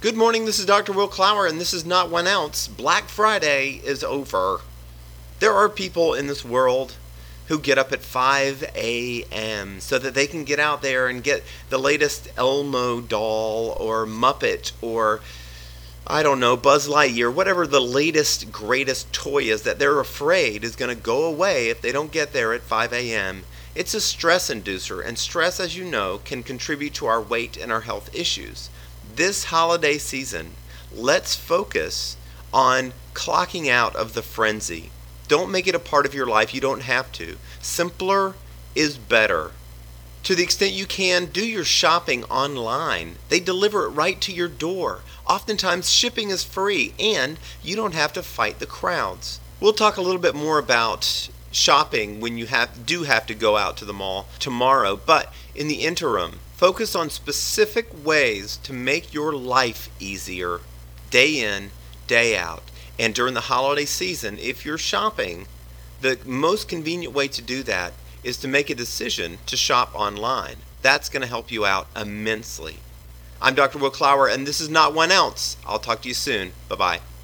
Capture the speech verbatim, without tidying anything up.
Good morning, this is Doctor Will Clower, and this is Not One Ounce. Black Friday is over. There are people in this world who get up at five a.m. so that they can get out there and get the latest Elmo doll or Muppet or, I don't know, Buzz Lightyear, whatever the latest, greatest toy is that they're afraid is going to go away if they don't get there at five a.m. It's a stress inducer, and stress, as you know, can contribute to our weight and our health issues. This holiday season, let's focus on clocking out of the frenzy. Don't make it a part of your life. You don't have to. Simpler is better. To the extent you can, do your shopping online. They deliver it right to your door. Oftentimes, shipping is free, and you don't have to fight the crowds. We'll talk a little bit more about shopping when you have do have to go out to the mall tomorrow, but in the interim, focus on specific ways to make your life easier day in, day out. And during the holiday season, if you're shopping, the most convenient way to do that is to make a decision to shop online. That's going to help you out immensely. I'm Doctor Will Clower, and this is Not One Ounce. I'll talk to you soon. Bye-bye.